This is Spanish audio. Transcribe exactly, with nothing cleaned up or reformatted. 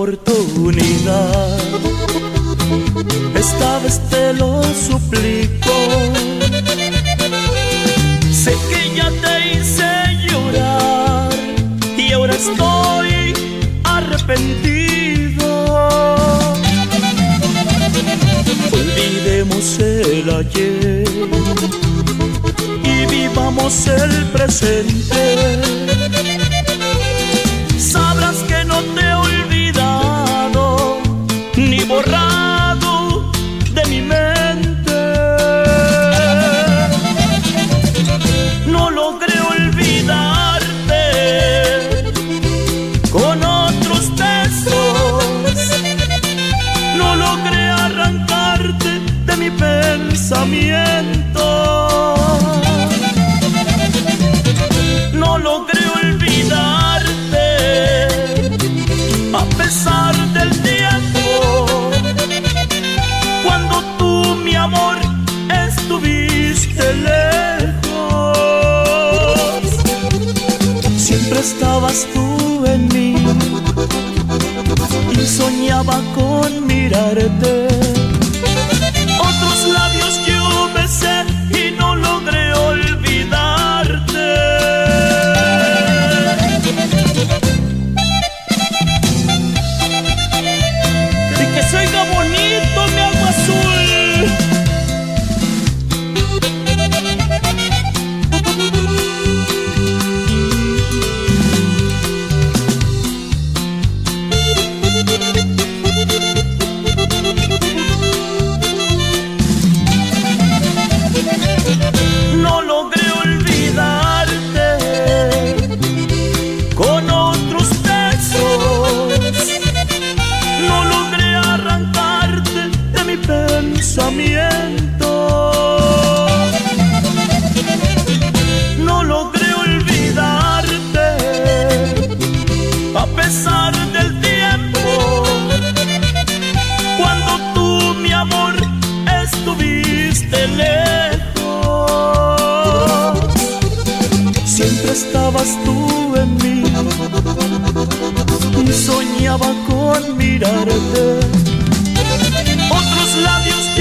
oportunidad. Esta vez te lo suplico. Sé que ya te hice llorar y ahora estoy arrepentido. Olvidemos el ayer y vivamos el presente. Sabrás que no te he olvidado ni borrado de mi mente. No logré olvidarte con otros besos. No logré arrancarte de mi pensamiento. No logré olvidarte a pesar del tiempo. Cuando tú, mi amor, estuviste lejos, siempre estabas tú en mí y soñaba con mirarte. Otros labios yo besé y no logré olvidarte. Y que se oiga bonito mi agua azul. No logré olvidarte con otros besos. No logré arrancarte de mi pensamiento. No logré olvidarte a pesar del tiempo. Cuando tú, mi amor, estuviste lejos, siempre estabas tú en mí y soñaba con mirarte. Otros labios